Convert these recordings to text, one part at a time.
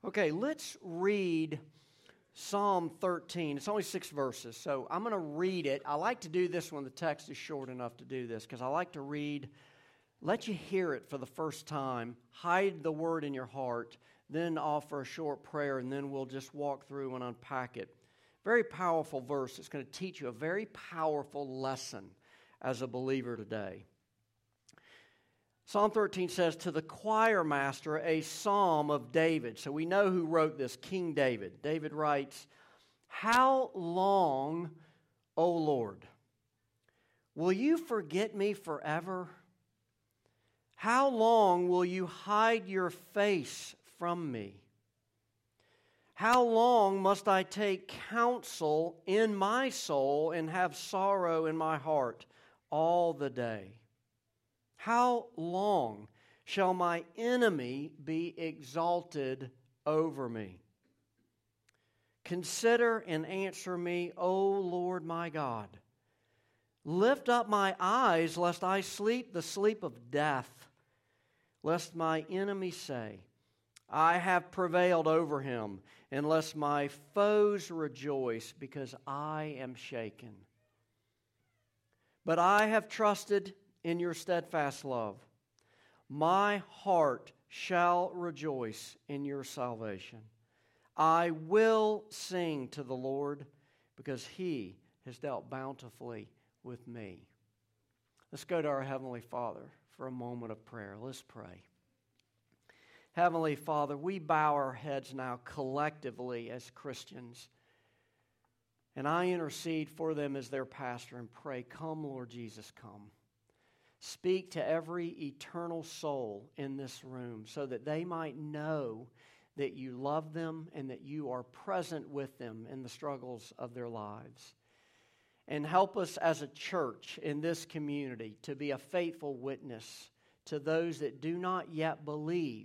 Okay, let's read Psalm 13. It's only 6 verses, so I'm going to read it. I like to do this when the text is short enough to do this, because I like to read, let you hear it for the first time, hide the word in your heart, then offer a short prayer, and then we'll just walk through and unpack it. Very powerful verse. It's going to teach you a very powerful lesson as a believer today. Psalm 13 says, to the choir master, a psalm of David. So we know who wrote this, King David. David writes, how long, O Lord, will you forget me forever? How long will you hide your face from me? How long must I take counsel in my soul and have sorrow in my heart all the day? How long shall my enemy be exalted over me? Consider and answer me, O Lord my God. Lift up my eyes, lest I sleep the sleep of death, lest my enemy say, I have prevailed over him, and lest my foes rejoice, because I am shaken. But I have trusted in your steadfast love. My heart shall rejoice in your salvation. I will sing to the Lord, because he has dealt bountifully with me. Let's go to our Heavenly Father for a moment of prayer. Let's pray. Heavenly Father, we bow our heads now collectively as Christians, and I intercede for them as their pastor and pray, come, Lord Jesus, come. Speak to every eternal soul in this room so that they might know that you love them and that you are present with them in the struggles of their lives. And help us as a church in this community to be a faithful witness to those that do not yet believe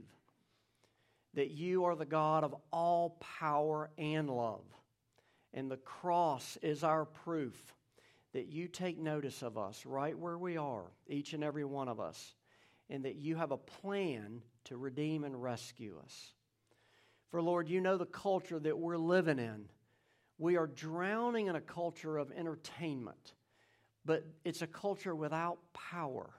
that you are the God of all power and love. And the cross is our proof that you take notice of us right where we are, each and every one of us, and that you have a plan to redeem and rescue us. For Lord, you know the culture that we're living in. We are drowning in a culture of entertainment, but it's a culture without power.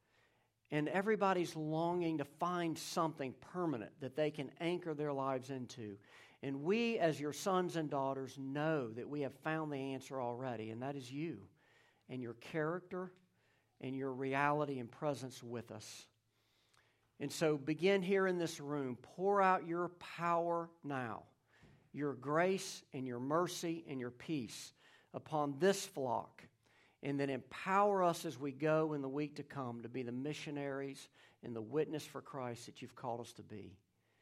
And everybody's longing to find something permanent that they can anchor their lives into. And we, as your sons and daughters, know that we have found the answer already, and that is you and your character and your reality and presence with us. And so begin here in this room. Pour out your power now, your grace and your mercy and your peace upon this flock, and then empower us as we go in the week to come to be the missionaries and the witness for Christ that you've called us to be.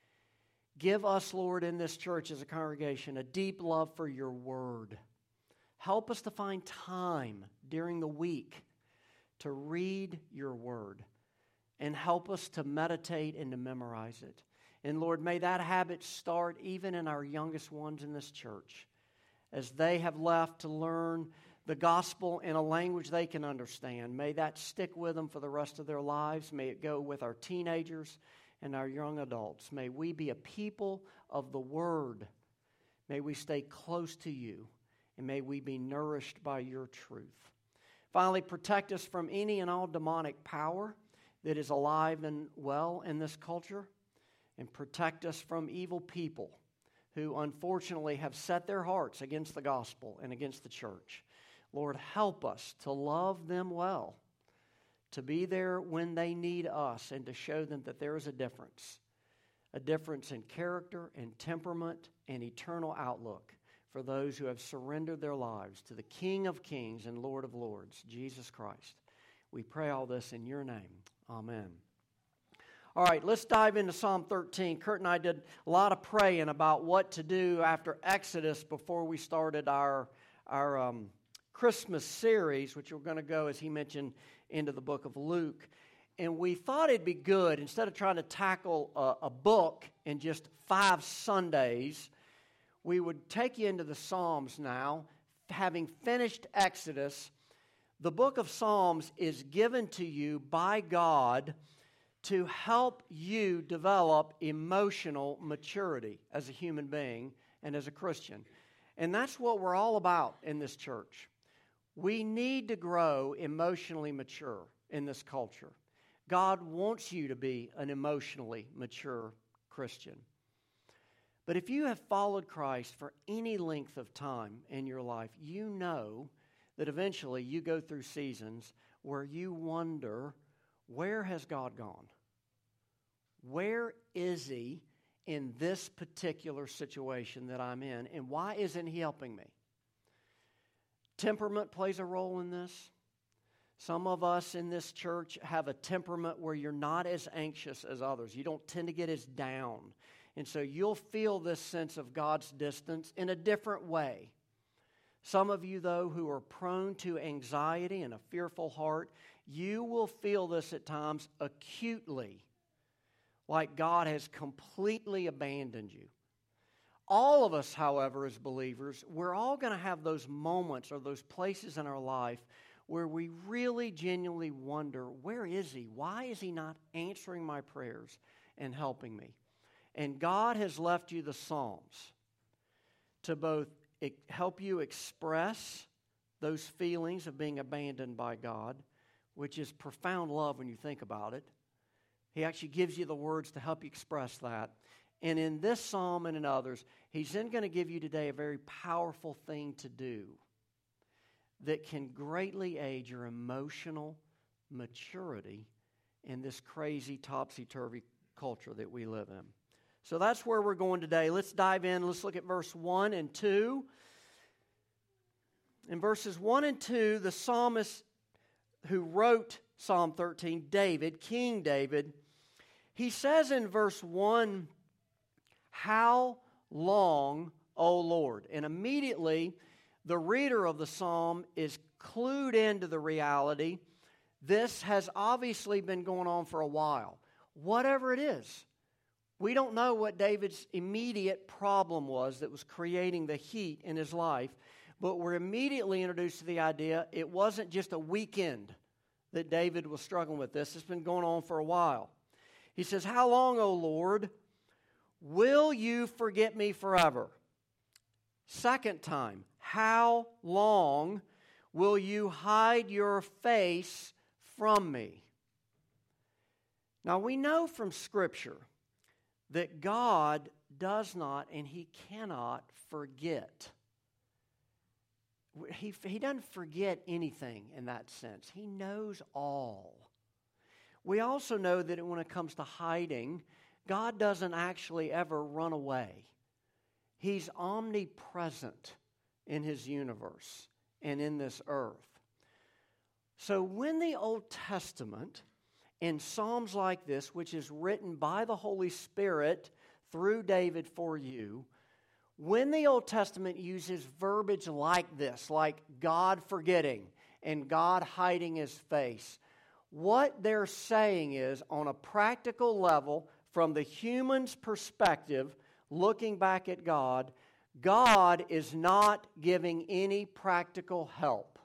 Give us, Lord, in this church as a congregation, a deep love for your word. Help us to find time during the week to read your word, and help us to meditate and to memorize it. And Lord, may that habit start even in our youngest ones in this church, as they have left to learn the gospel in a language they can understand. May that stick with them for the rest of their lives. May it go with our teenagers and our young adults. May we be a people of the word. May we stay close to you, and may we be nourished by your truth. Finally, protect us from any and all demonic power that is alive and well in this culture, and protect us from evil people who unfortunately have set their hearts against the gospel and against the church. Lord, help us to love them well, to be there when they need us, and to show them that there is a difference in character and temperament and eternal outlook for those who have surrendered their lives to the King of Kings and Lord of Lords, Jesus Christ. We pray all this in your name. Amen. All right, let's dive into Psalm 13. Kurt and I did a lot of praying about what to do after Exodus before we started our Christmas series, which we're going to go, as he mentioned, into the book of Luke. And we thought it'd be good, instead of trying to tackle a book in just 5 Sundays, we would take you into the Psalms now. Having finished Exodus, the book of Psalms is given to you by God to help you develop emotional maturity as a human being and as a Christian. And that's what we're all about in this church. We need to grow emotionally mature in this culture. God wants you to be an emotionally mature Christian. But if you have followed Christ for any length of time in your life, you know that eventually you go through seasons where you wonder, where has God gone? Where is He in this particular situation that I'm in, and why isn't He helping me? Temperament plays a role in this. Some of us in this church have a temperament where you're not as anxious as others. You don't tend to get as down. And so you'll feel this sense of God's distance in a different way. Some of you, though, who are prone to anxiety and a fearful heart, you will feel this at times acutely, like God has completely abandoned you. All of us, however, as believers, we're all going to have those moments or those places in our life where we really genuinely wonder, where is He? Why is He not answering my prayers and helping me? And God has left you the Psalms to both help you express those feelings of being abandoned by God, which is profound love when you think about it. He actually gives you the words to help you express that. And in this psalm and in others, He's then going to give you today a very powerful thing to do that can greatly aid your emotional maturity in this crazy, topsy-turvy culture that we live in. So that's where we're going today. Let's dive in. Let's look at verse 1 and 2. In verses 1 and 2, the psalmist who wrote Psalm 13, David, King David, he says in verse 1, "How long, O Lord?" And immediately, the reader of the psalm is clued into the reality. This has obviously been going on for a while. Whatever it is, we don't know what David's immediate problem was that was creating the heat in his life, but we're immediately introduced to the idea it wasn't just a weekend that David was struggling with this. It's been going on for a while. He says, "How long, O Lord, will you forget me forever?" Second time, "How long will you hide your face from me?" Now we know from Scripture that God does not and He cannot forget. He doesn't forget anything in that sense. He knows all. We also know that when it comes to hiding, God doesn't actually ever run away. He's omnipresent in His universe and in this earth. So when the Old Testament in psalms like this, which is written by the Holy Spirit through David for you, when the Old Testament uses verbiage like this, like God forgetting and God hiding His face, what they're saying is, on a practical level, from the human's perspective, looking back at God, God is not giving any practical help.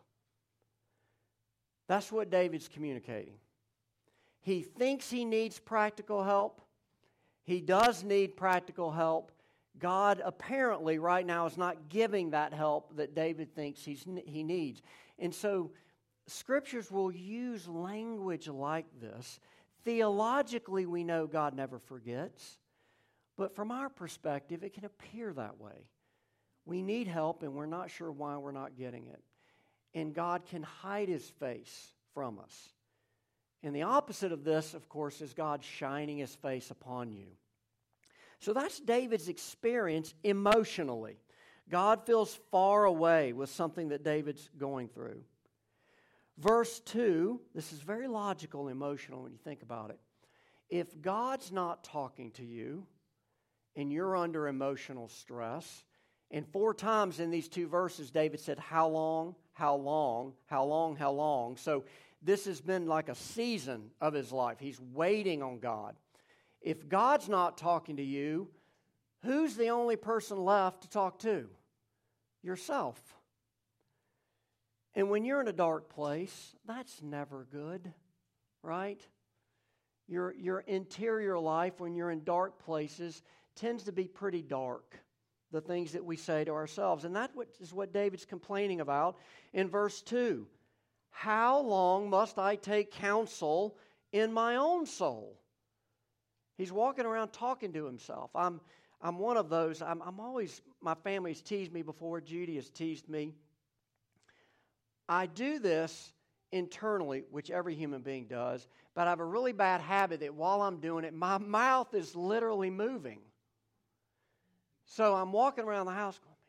That's what David's communicating. He thinks he needs practical help. He does need practical help. God apparently right now is not giving that help that David thinks he needs. And so Scriptures will use language like this. Theologically, we know God never forgets. But from our perspective, it can appear that way. We need help, and we're not sure why we're not getting it. And God can hide His face from us. And the opposite of this, of course, is God shining His face upon you. So that's David's experience emotionally. God feels far away with something that David's going through. Verse 2, this is very logical and emotional when you think about it. If God's not talking to you and you're under emotional stress, and 4 times in these 2 verses, David said, "How long, how long, how long, how long?" So this has been like a season of his life. He's waiting on God. If God's not talking to you, who's the only person left to talk to? Yourself. And when you're in a dark place, that's never good, right? Your interior life, when you're in dark places, tends to be pretty dark, the things that we say to ourselves. And that is what David's complaining about in verse 2. How long must I take counsel in my own soul? He's walking around talking to himself. I'm one of those. I'm always, my family's teased me before. Judy has teased me. I do this internally, which every human being does, but I have a really bad habit that while I'm doing it, my mouth is literally moving. So I'm walking around the house going,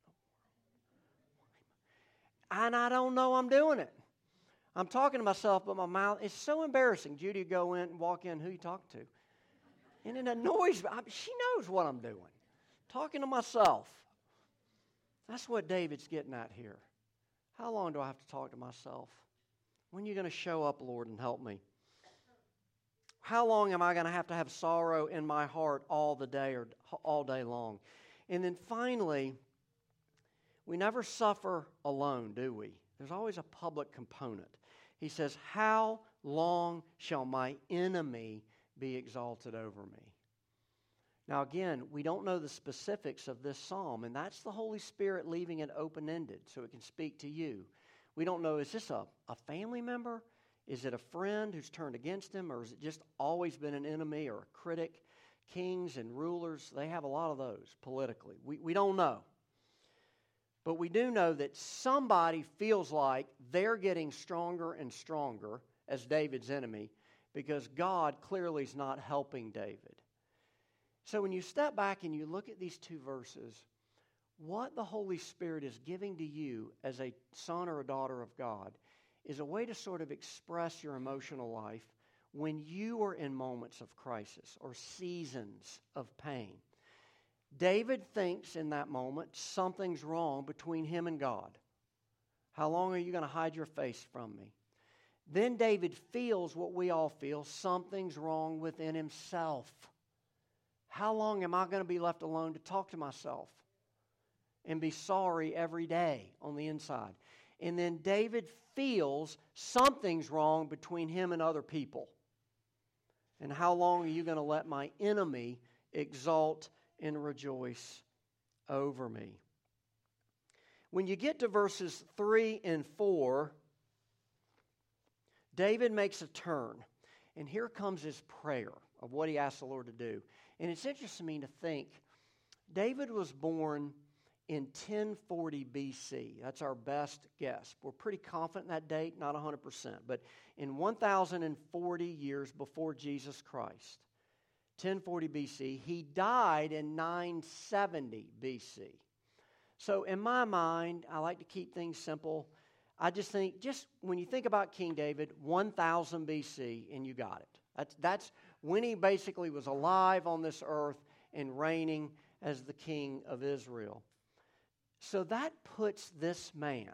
man, what in the world? And I don't know I'm doing it. I'm talking to myself, but my mouth is so embarrassing. Judy would go in and walk in, who you talk to? And it annoys me. She knows what I'm doing. Talking to myself. That's what David's getting at here. How long do I have to talk to myself? When are you going to show up, Lord, and help me? How long am I going to have sorrow in my heart all the day or all day long? And then finally, we never suffer alone, do we? There's always a public component. He says, how long shall my enemy be exalted over me? Now again, we don't know the specifics of this psalm, and that's the Holy Spirit leaving it open-ended so it can speak to you. We don't know, is this a family member? Is it a friend who's turned against him? Or has it just always been an enemy or a critic? Kings and rulers, they have a lot of those politically. We don't know. But we do know that somebody feels like they're getting stronger and stronger as David's enemy because God clearly is not helping David. So when you step back and you look at these two verses, what the Holy Spirit is giving to you as a son or a daughter of God is a way to sort of express your emotional life when you are in moments of crisis or seasons of pain. David thinks in that moment something's wrong between him and God. How long are you going to hide your face from me? Then David feels what we all feel, something's wrong within himself. How long am I going to be left alone to talk to myself and be sorry every day on the inside? And then David feels something's wrong between him and other people. And how long are you going to let my enemy exalt and rejoice over me? When you get to verses 3 and 4, David makes a turn. And here comes his prayer of what he asked the Lord to do. And it's interesting to me to think, David was born in 1040 BC. That's our best guess. We're pretty confident in that date, not 100%. But in 1040 years before Jesus Christ, 1040 BC, he died in 970 BC. So in my mind, I like to keep things simple. I just think, when you think about King David, 1000 BC, and you got it. That's when he basically was alive on this earth and reigning as the king of Israel. So that puts this man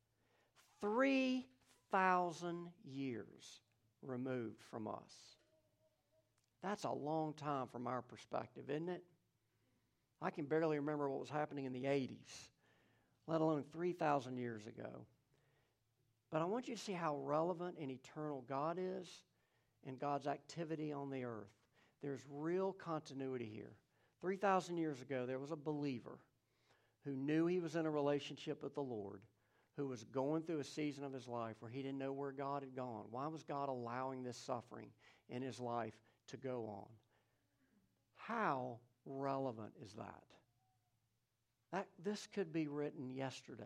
3,000 years removed from us. That's a long time from our perspective, isn't it? I can barely remember what was happening in the 80s, let alone 3,000 years ago. But I want you to see how relevant and eternal God is and God's activity on the earth. There's real continuity here. 3,000 years ago, there was a believer who knew he was in a relationship with the Lord, who was going through a season of his life where he didn't know where God had gone. Why was God allowing this suffering in his life to go on? How relevant is that? This could be written yesterday.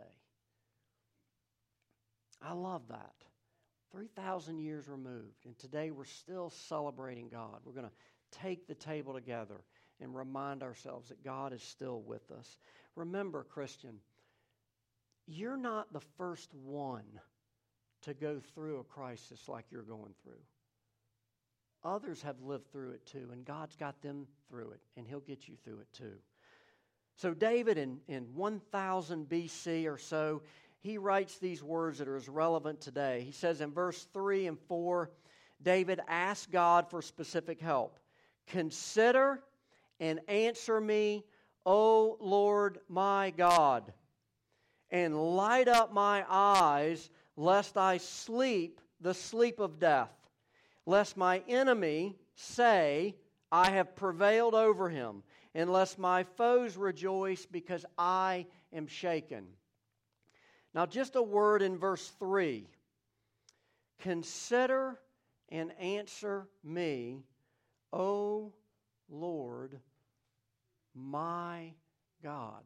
I love that. 3,000 years removed, and today we're still celebrating God. We're going to take the table together and remind ourselves that God is still with us. Remember, Christian, you're not the first one to go through a crisis like you're going through. Others have lived through it too, and God's got them through it, and He'll get you through it too. So David in 1000 BC or so, he writes these words that are as relevant today. He says in verse 3 and 4, David asked God for specific help. Consider and answer me, O Lord my God, and light up my eyes, lest I sleep the sleep of death. lest my enemy say, I have prevailed over him, and lest my foes rejoice because I am shaken. Now, just a word in verse 3. Consider and answer me, O Lord, my God.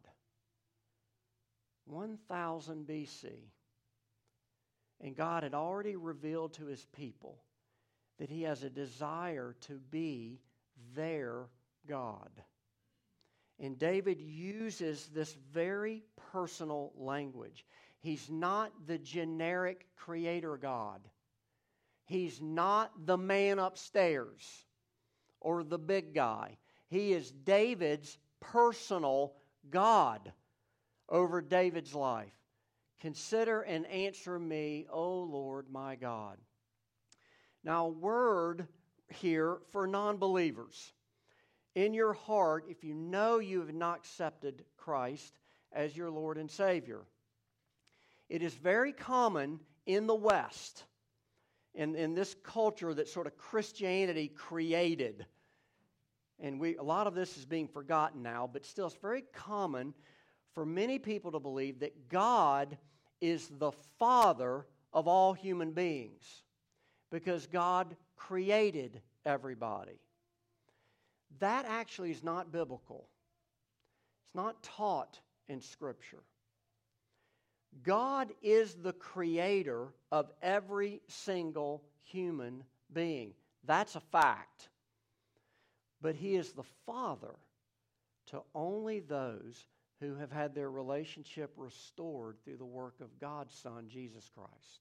1000 BC. And God had already revealed to His people that He has a desire to be their God. And David uses this very personal language. He's not the generic creator God. He's not the man upstairs or the big guy. He is David's personal God over David's life. Consider and answer me, O Lord my God. Now, a word here for non-believers. In your heart, if you know you have not accepted Christ as your Lord and Savior, it is very common in the West, in this culture that sort of Christianity created, and a lot of this is being forgotten now, but still it's very common for many people to believe that God is the Father of all human beings because God created everybody. That actually is not biblical. It's not taught in Scripture. God is the creator of every single human being. That's a fact. But He is the Father to only those who have had their relationship restored through the work of God's Son, Jesus Christ.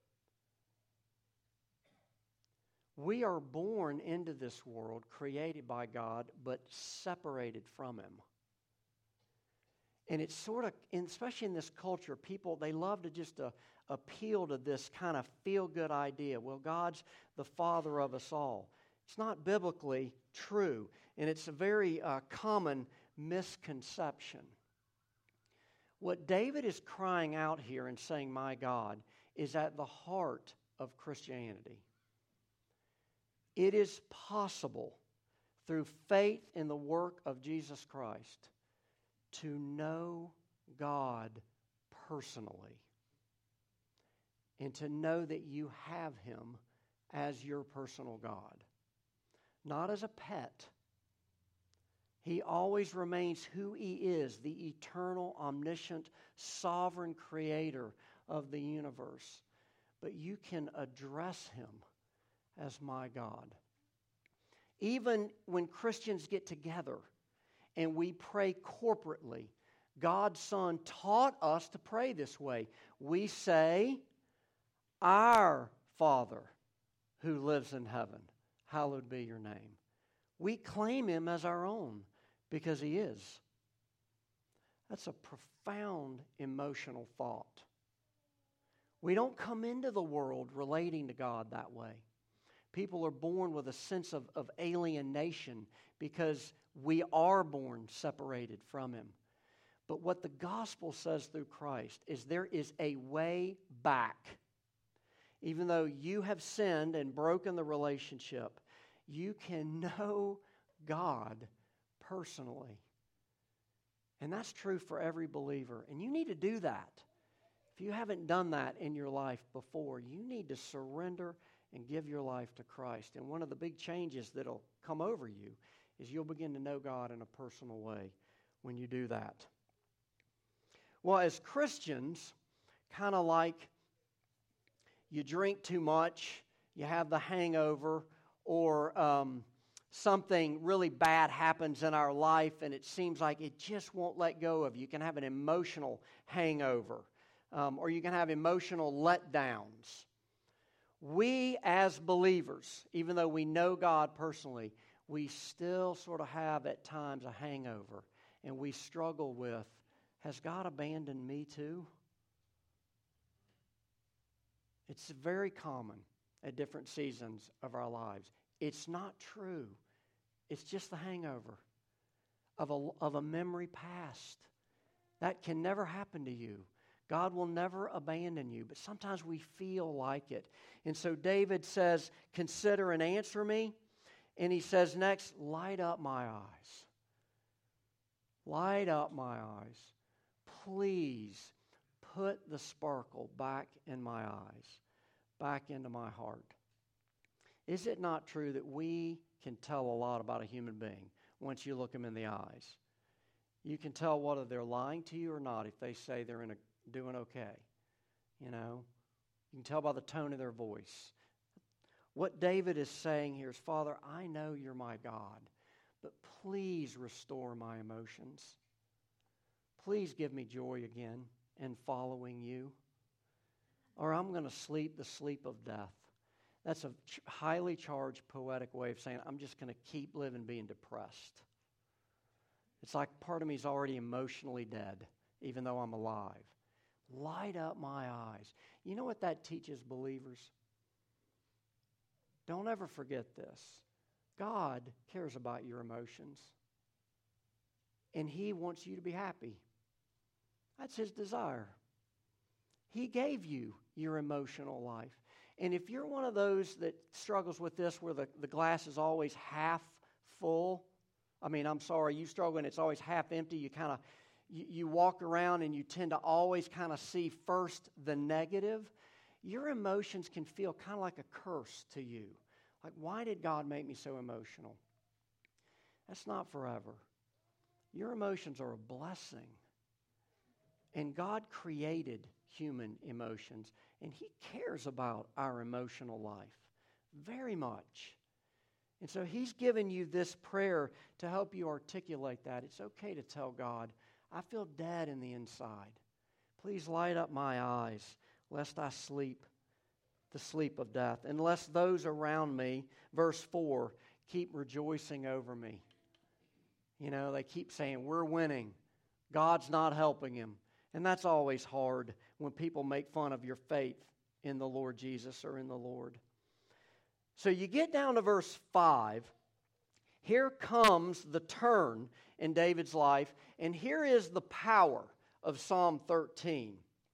We are born into this world created by God, but separated from Him. And it's sort of, especially in this culture, people, they love to just appeal to this kind of feel-good idea. Well, God's the Father of us all. It's not biblically true, and it's a very common misconception. What David is crying out here and saying, my God, is at the heart of Christianity. It is possible through faith in the work of Jesus Christ to know God personally and to know that you have Him as your personal God, not as a pet. He always remains who He is, the eternal, omniscient, sovereign creator of the universe. But you can address Him as my God. Even when Christians get together and we pray corporately, God's Son taught us to pray this way. We say, Our Father who lives in heaven, hallowed be your name. We claim Him as our own because He is. That's a profound emotional thought. We don't come into the world relating to God that way. People are born with a sense of alienation because we are born separated from Him. But what the gospel says through Christ is there is a way back. Even though you have sinned and broken the relationship, you can know God personally. And that's true for every believer. And you need to do that. If you haven't done that in your life before, you need to surrender and give your life to Christ. And one of the big changes that'll come over you is you'll begin to know God in a personal way when you do that. Well, as Christians, kind of like you drink too much, you have the hangover, or something really bad happens in our life and it seems like it just won't let go of you. You can have an emotional hangover, or you can have emotional letdowns. We as believers, even though we know God personally, we still sort of have at times a hangover, and we struggle with, has God abandoned me too? It's very common at different seasons of our lives. It's not true. It's just the hangover of a memory past. That can never happen to you. God will never abandon you, but sometimes we feel like it. And so David says, consider and answer me. And he says next, light up my eyes. Light up my eyes. Please put the sparkle back in my eyes, back into my heart. Is it not true that we can tell a lot about a human being once you look them in the eyes? You can tell whether they're lying to you or not if they say they're doing okay. You know, you can tell by the tone of their voice. What David is saying here is, Father, I know you're my God, but please restore my emotions. Please give me joy again in following you, or I'm going to sleep the sleep of death. That's a highly charged poetic way of saying I'm just going to keep living being depressed. It's like part of me is already emotionally dead, even though I'm alive. Light up my eyes. You know what that teaches believers? Don't ever forget this. God cares about your emotions, and He wants you to be happy. That's His desire. He gave you your emotional life. And if you're one of those that struggles with this where the glass is always half full, you struggle and it's always half empty, you walk around and you tend to always kind of see first the negative, your emotions can feel kind of like a curse to you. Like, why did God make me so emotional? That's not forever. Your emotions are a blessing. And God created human emotions, and He cares about our emotional life very much. And so He's given you this prayer to help you articulate that. It's okay to tell God, I feel dead in the inside. Please light up my eyes, lest I sleep the sleep of death, and lest those around me, verse 4, keep rejoicing over me. You know, they keep saying, we're winning. God's not helping him. And that's always hard when people make fun of your faith in the Lord Jesus or in the Lord. So you get down to verse 5. Here comes the turn in David's life, and here is the power of Psalm 13.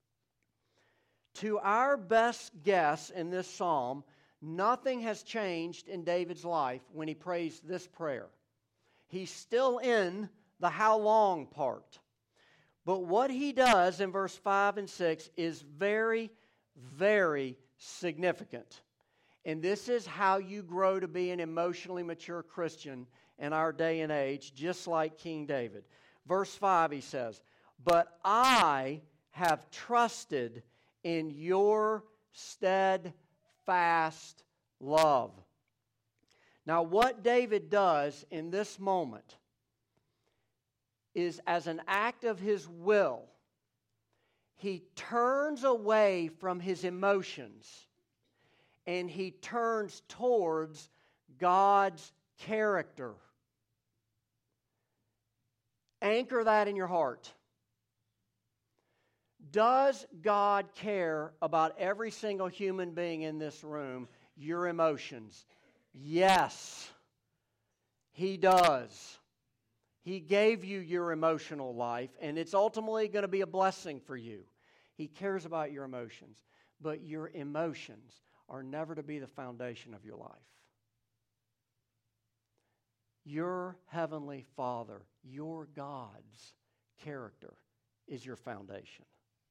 To our best guess in this psalm, nothing has changed in David's life when he prays this prayer. He's still in the how long part. But what he does in verse 5 and 6 is very, very significant. And this is how you grow to be an emotionally mature Christian in our day and age, just like King David. Verse 5, he says, but I have trusted in your steadfast love. Now, what David does in this moment is, as an act of his will, he turns away from his emotions and he turns towards God's character. Anchor that in your heart. Does God care about every single human being in this room, your emotions? Yes, He does. He gave you your emotional life, and it's ultimately going to be a blessing for you. He cares about your emotions, but your emotions are never to be the foundation of your life. Your Heavenly Father, your God's character is your foundation.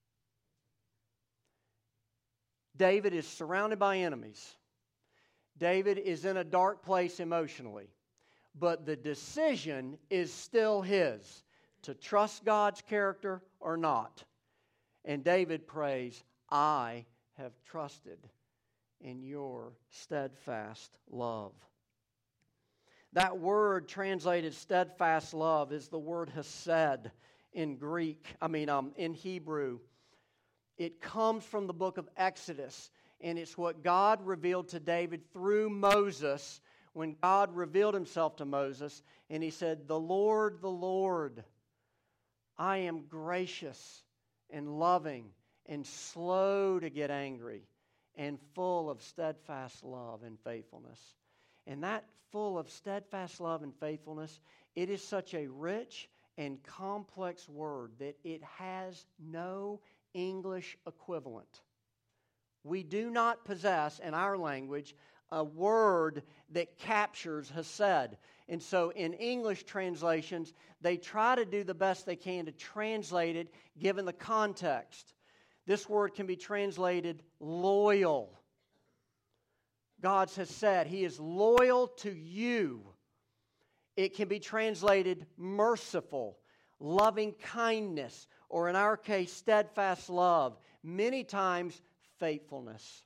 David is surrounded by enemies. David is in a dark place emotionally. But the decision is still his, to trust God's character or not. And David prays, I have trusted in your steadfast love. That word translated steadfast love is the word hesed in in Hebrew. It comes from the book of Exodus, and it's what God revealed to David through Moses when God revealed himself to Moses, and he said, the Lord, I am gracious and loving and slow to get angry and full of steadfast love and faithfulness. And that full of steadfast love and faithfulness, it is such a rich and complex word that it has no English equivalent. We do not possess, in our language, a word that captures Hesed. And so in English translations, they try to do the best they can to translate it given the context. This word can be translated loyal. God has said He is loyal to you. It can be translated merciful, loving kindness, or in our case, steadfast love. Many times, faithfulness.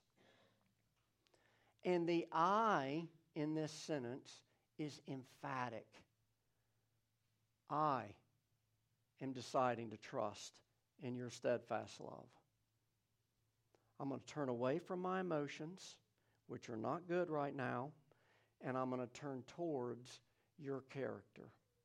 And the I in this sentence is emphatic. I am deciding to trust in your steadfast love. I'm going to turn away from my emotions, which are not good right now, and I'm going to turn towards your character.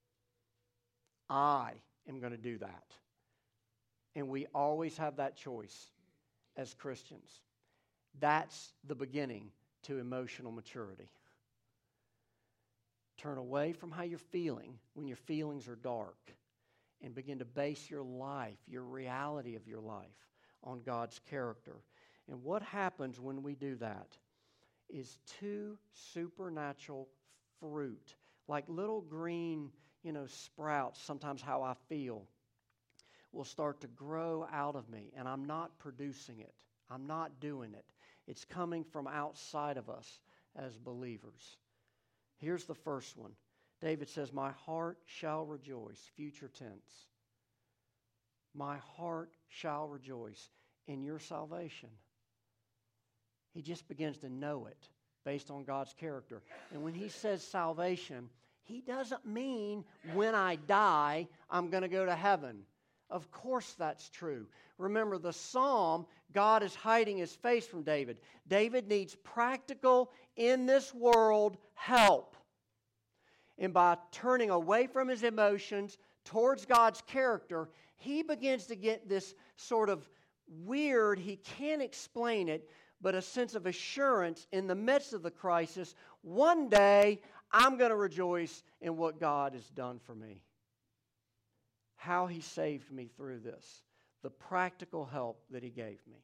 I am going to do that. And we always have that choice as Christians. That's the beginning to emotional maturity. Turn away from how you're feeling when your feelings are dark and begin to base your life, your reality of your life, on God's character. And what happens when we do that is two supernatural fruit, like little green, sprouts, sometimes how I feel, will start to grow out of me. And I'm not producing it. I'm not doing it. It's coming from outside of us as believers. Here's the first one. David says, my heart shall rejoice, future tense. My heart shall rejoice in your salvation. He just begins to know it based on God's character. And when he says salvation, he doesn't mean when I die, I'm going to go to heaven. Of course that's true. Remember, the psalm, God is hiding His face from David. David needs practical, in this world, help. And by turning away from his emotions towards God's character, he begins to get this sort of weird, he can't explain it, but a sense of assurance in the midst of the crisis. One day, I'm going to rejoice in what God has done for me. How He saved me through this. The practical help that He gave me.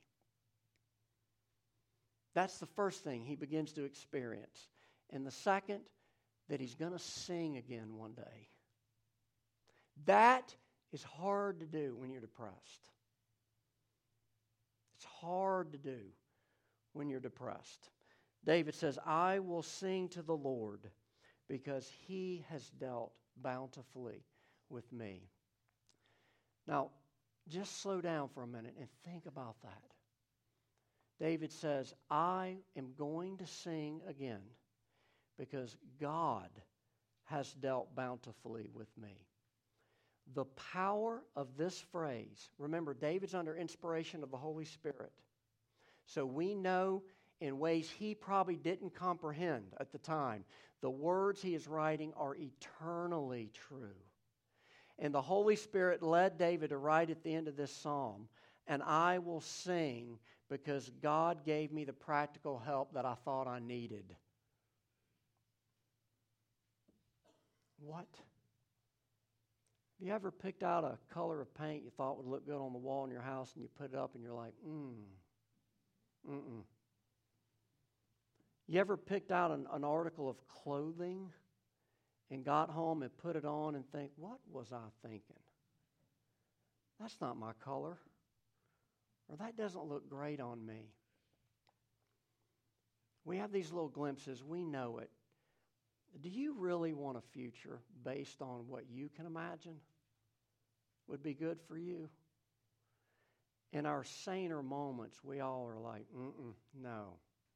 That's the first thing he begins to experience. And the second, that he's going to sing again one day. That is hard to do when you're depressed. It's hard to do when you're depressed. David says, I will sing to the Lord because He has dealt bountifully with me. Now, just slow down for a minute and think about that. David says, I am going to sing again because God has dealt bountifully with me. The power of this phrase, remember, David's under inspiration of the Holy Spirit. So we know in ways he probably didn't comprehend at the time, the words he is writing are eternally true. And the Holy Spirit led David to write at the end of this psalm, and I will sing because God gave me the practical help that I thought I needed. What? Have you ever picked out a color of paint you thought would look good on the wall in your house and you put it up and you're like, You ever picked out an article of clothing and got home and put it on and think, what was I thinking? That's not my color. Or that doesn't look great on me. We have these little glimpses. We know it. Do you really want a future based on what you can imagine would be good for you? In our saner moments, we all are like, no.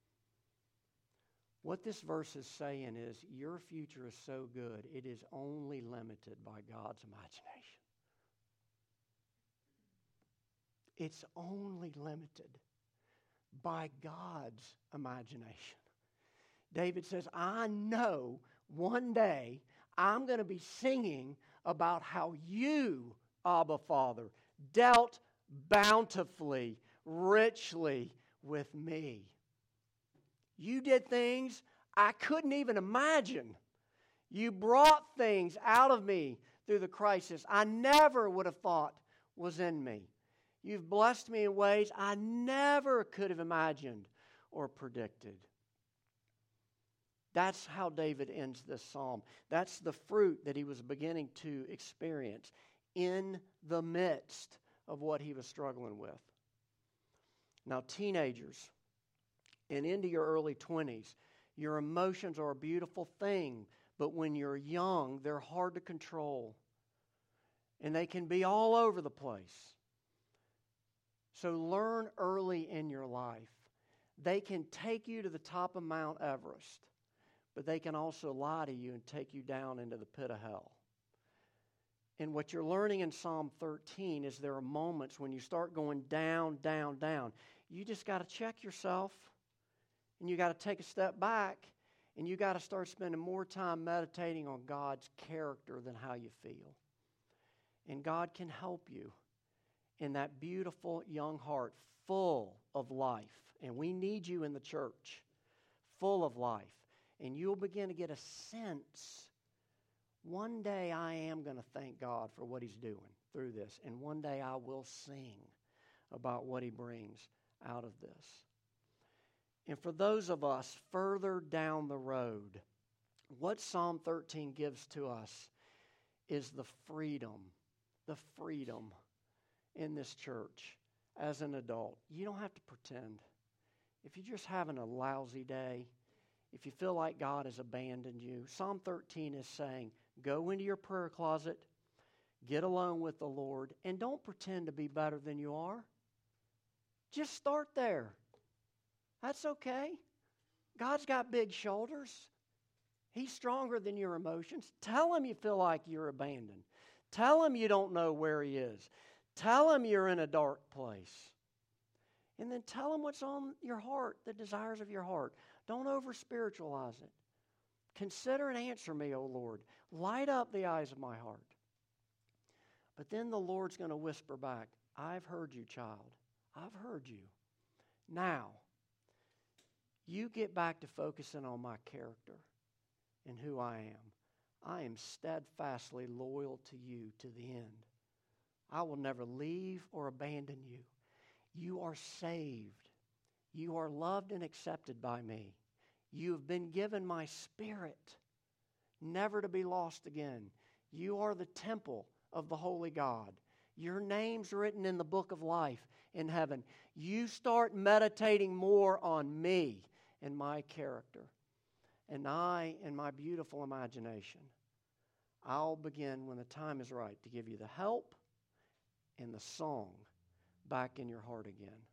What this verse is saying is your future is so good, it is only limited by God's imagination. It's only limited by God's imagination. David says, I know one day I'm going to be singing about how you, Abba Father, dealt bountifully, richly with me. You did things I couldn't even imagine. You brought things out of me through the crisis I never would have thought was in me. You've blessed me in ways I never could have imagined or predicted. That's how David ends this psalm. That's the fruit that he was beginning to experience in the midst of what he was struggling with. Now, teenagers and into your early 20s, your emotions are a beautiful thing, but when you're young, they're hard to control. And they can be all over the place. So learn early in your life. They can take you to the top of Mount Everest, but they can also lie to you and take you down into the pit of hell. And what you're learning in Psalm 13 is there are moments when you start going down, down, down. You just got to check yourself, and you got to take a step back, and you got to start spending more time meditating on God's character than how you feel. And God can help you in that beautiful young heart full of life. And we need you in the church, full of life. And you'll begin to get a sense, one day I am going to thank God for what He's doing through this. And one day I will sing about what He brings out of this. And for those of us further down the road, what Psalm 13 gives to us is the freedom in this church as an adult. You don't have to pretend. If you're just having a lousy day, if you feel like God has abandoned you, Psalm 13 is saying, go into your prayer closet, get alone with the Lord, and don't pretend to be better than you are. Just start there. That's okay. God's got big shoulders. He's stronger than your emotions. Tell Him you feel like you're abandoned. Tell Him you don't know where He is. Tell Him you're in a dark place. And then tell Him what's on your heart, the desires of your heart. Don't over-spiritualize it. Consider and answer me, O Lord. Light up the eyes of my heart. But then the Lord's going to whisper back, I've heard you, child. I've heard you. Now, you get back to focusing on my character and who I am. I am steadfastly loyal to you to the end. I will never leave or abandon you. You are saved. You are loved and accepted by me. You have been given my Spirit, never to be lost again. You are the temple of the Holy God. Your name's written in the book of life in heaven. You start meditating more on me and my character. And I, in my beautiful imagination, I'll begin when the time is right to give you the help and the song back in your heart again.